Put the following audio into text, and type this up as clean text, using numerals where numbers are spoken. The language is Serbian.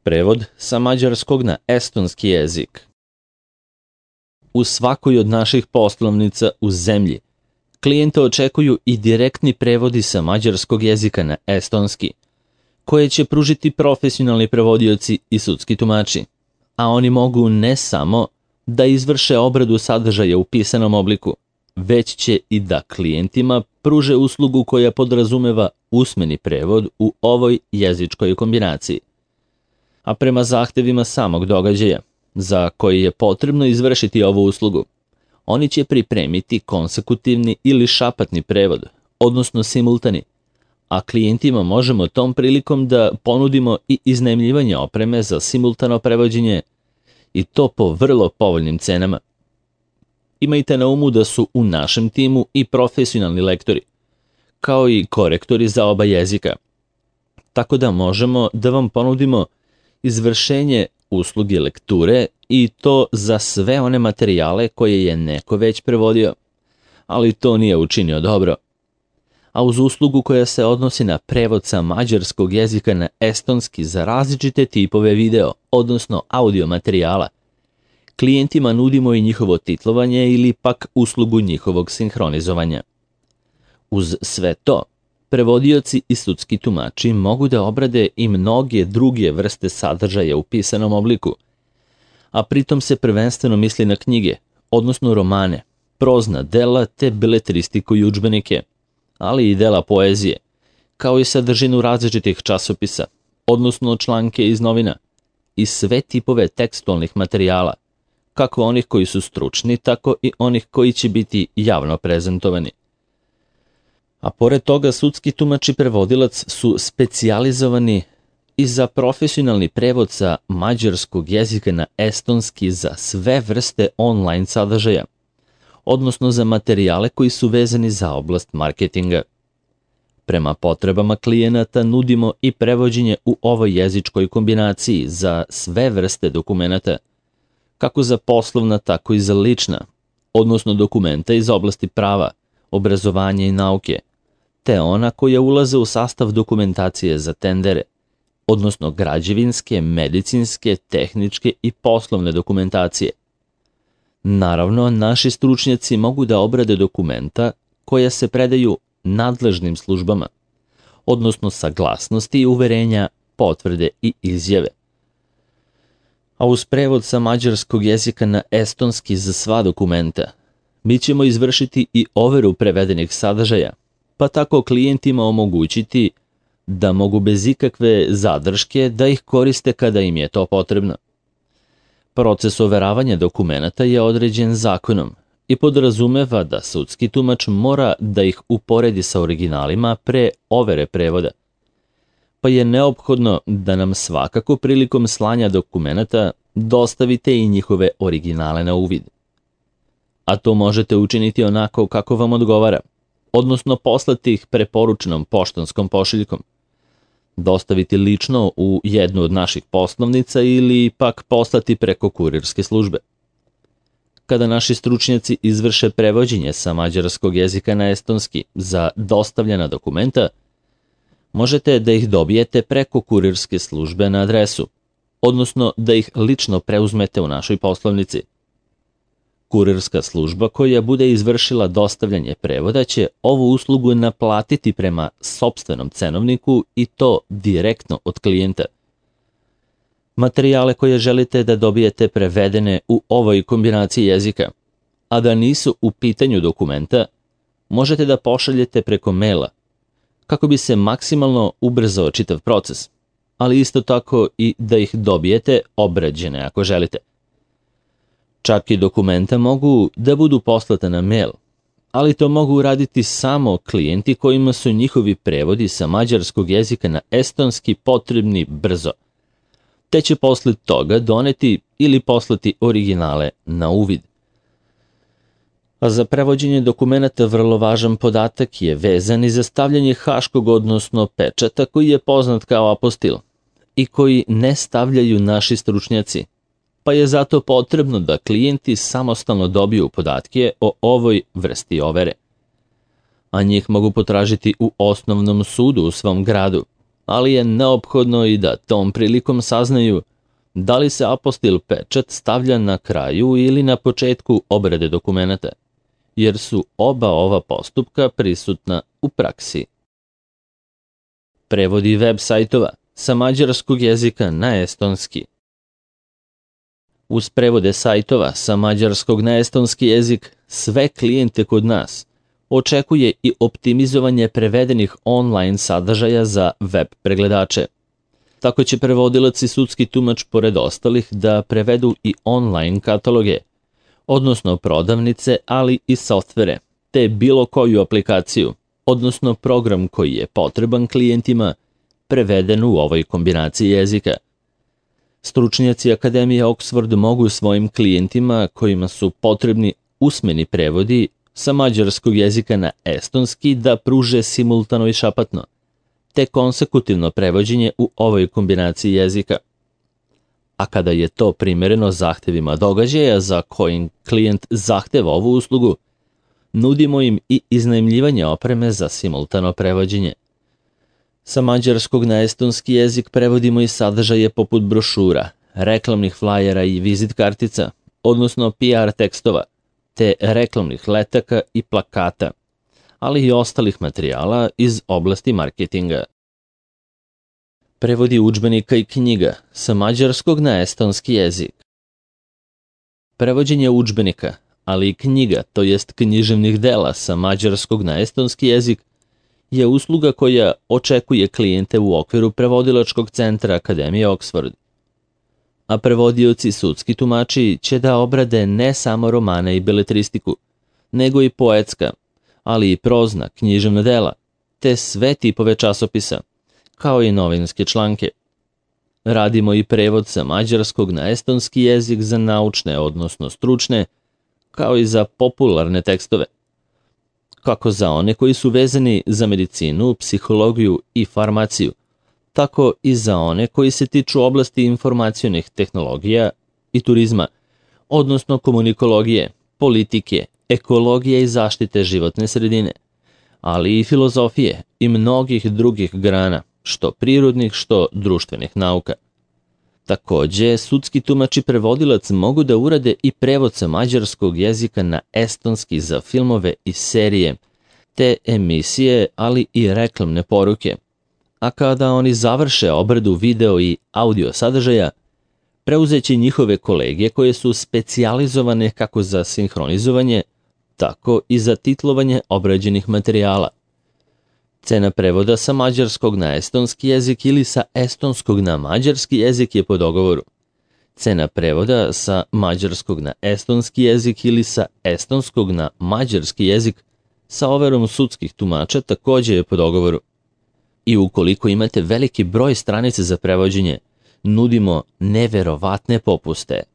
Prevod sa mađarskog na estonski jezik. U svakoj od naših poslovnica u zemlji klijente očekuju i direktni prevodi sa mađarskog jezika na estonski, koje će pružiti profesionalni prevodioci i sudski tumači, a oni mogu ne samo da izvrše obradu sadržaja u pisanom obliku, već će i da klijentima pruže uslugu koja podrazumeva usmeni prevod u ovoj jezičkoj kombinaciji. A prema zahtevima samog događaja, za koji je potrebno izvršiti ovu uslugu, oni će pripremiti konsekutivni ili šapatni prevod, odnosno simultani, a klijentima možemo tom prilikom da ponudimo i iznajmljivanje opreme za simultano prevođenje i to po vrlo povoljnim cenama. Imajte na umu da su u našem timu i profesionalni lektori, kao i korektori za oba jezika, tako da možemo da vam ponudimo izvršenje usluge lekture i to za sve one materijale koje je neko već prevodio, ali to nije učinio dobro. A uz uslugu koja se odnosi na prevod sa mađarskog jezika na estonski za različite tipove video, odnosno audio materijala, klijentima nudimo i njihovo titlovanje ili pak uslugu njihovog sinhronizovanja. Uz sve to, prevodioci i sudski tumači mogu da obrade i mnoge druge vrste sadržaja u pisanom obliku, a pritom se prvenstveno misli na knjige, odnosno romane, prozna dela te beletristiku i udžbenike, ali i dela poezije, kao i sadržinu različitih časopisa, odnosno članke iz novina, i sve tipove tekstualnih materijala, kako onih koji su stručni, tako i onih koji će biti javno prezentovani. A pored toga, sudski tumač i prevodilac su specijalizovani i za profesionalni prevod sa mađarskog jezika na estonski za sve vrste online sadržaja, odnosno za materijale koji su vezani za oblast marketinga. Prema potrebama klijenata nudimo i prevođenje u ovoj jezičkoj kombinaciji za sve vrste dokumenata, kako za poslovna, tako i za lična, odnosno dokumenta iz oblasti prava, obrazovanja i nauke, te ona koja ulaze u sastav dokumentacije za tendere, odnosno građevinske, medicinske, tehničke i poslovne dokumentacije. Naravno, naši stručnjaci mogu da obrade dokumenta koja se predaju nadležnim službama, odnosno saglasnosti i uverenja, potvrde i izjave. A uz prevod sa mađarskog jezika na estonski za sva dokumenta, mi ćemo izvršiti i overu prevedenih sadržaja, pa tako klijentima omogućiti da mogu bez ikakve zadrške da ih koriste kada im je to potrebno. Proces overavanja dokumenata je određen zakonom i podrazumeva da sudski tumač mora da ih uporedi sa originalima pre overe prevoda, pa je neophodno da nam svakako prilikom slanja dokumenata dostavite i njihove originale na uvid. A to možete učiniti onako kako vam odgovara, odnosno poslati ih preporučenom poštanskom pošiljkom, dostaviti lično u jednu od naših poslovnica ili pak poslati preko kurirske službe. Kada naši stručnjaci izvrše prevođenje sa mađarskog jezika na estonski za dostavljena dokumenta, možete da ih dobijete preko kurirske službe na adresu, odnosno da ih lično preuzmete u našoj poslovnici. Kurirska služba koja bude izvršila dostavljanje prevoda će ovu uslugu naplatiti prema sopstvenom cenovniku i to direktno od klijenta. Materijale koje želite da dobijete prevedene u ovoj kombinaciji jezika, a da nisu u pitanju dokumenta, možete da pošaljete preko maila, kako bi se maksimalno ubrzao čitav proces, ali isto tako i da ih dobijete obrađene ako želite. Čak i dokumenta mogu da budu poslata na mail, ali to mogu uraditi samo klijenti kojima su njihovi prevodi sa mađarskog jezika na estonski potrebni brzo, te će posle toga doneti ili poslati originale na uvid. A za prevođenje dokumenata vrlo važan podatak je vezan i za stavljanje haškog, odnosno pečata, koji je poznat kao apostil i koji ne stavljaju naši stručnjaci, pa je zato potrebno da klijenti samostalno dobiju podatke o ovoj vrsti overe. A njih mogu potražiti u osnovnom sudu u svom gradu, ali je neophodno i da tom prilikom saznaju da li se apostil pečat stavlja na kraju ili na početku obrade dokumenata, jer su oba ova postupka prisutna u praksi. Prevodi web sajtova sa mađarskog jezika na estonski. Uz prevode sajtova sa mađarskog na estonski jezik, sve klijente kod nas očekuje i optimizovanje prevedenih online sadržaja za web pregledače. Tako će prevodilac i sudski tumač pored ostalih da prevedu i online kataloge, odnosno prodavnice, ali i softvere, te bilo koju aplikaciju, odnosno program koji je potreban klijentima, preveden u ovoj kombinaciji jezika. Stručnjaci Akademije Oxford mogu svojim klijentima kojima su potrebni usmeni prevodi sa mađarskog jezika na estonski da pruže simultano i šapatno, te konsekutivno prevođenje u ovoj kombinaciji jezika. A kada je to primereno zahtevima događaja za kojim klijent zahteva ovu uslugu, nudimo im i iznajmljivanje opreme za simultano prevođenje. Sa mađarskog na estonski jezik prevodimo i sadržaje poput brošura, reklamnih flajera i vizit kartica, odnosno PR tekstova, te reklamnih letaka i plakata, ali i ostalih materijala iz oblasti marketinga. Prevodi udžbenika i knjiga sa mađarskog na estonski jezik. Prevođenje udžbenika, ali i knjiga, to jest književnih dela sa mađarskog na estonski jezik, je usluga koja očekuje klijente u okviru prevodilačkog centra Akademije Oxford. A prevodioci sudski tumači će da obrade ne samo romane i beletristiku, nego i poetska, ali i prozna književna dela, te sve tipove časopisa, kao i novinske članke. Radimo i prevod sa mađarskog na estonski jezik za naučne, odnosno stručne, kao i za popularne tekstove, kako za one koji su vezani za medicinu, psihologiju i farmaciju, tako i za one koji se tiču oblasti informacionih tehnologija i turizma, odnosno komunikologije, politike, ekologije i zaštite životne sredine, ali i filozofije i mnogih drugih grana, što prirodnih, što društvenih nauka. Takođe, sudski tumač i prevodilac mogu da urade i prevod sa mađarskog jezika na estonski za filmove i serije, te emisije, ali i reklamne poruke. A kada oni završe obradu video i audio sadržaja, preuzeće njihove kolege koje su specijalizovane kako za sinhronizovanje, tako i za titlovanje obrađenih materijala. Cena prevoda sa mađarskog na estonski jezik ili sa estonskog na mađarski jezik je po dogovoru. Cena prevoda sa mađarskog na estonski jezik ili sa estonskog na mađarski jezik sa overom sudskih tumača takođe je po dogovoru. I ukoliko imate veliki broj stranica za prevođenje, nudimo neverovatne popuste.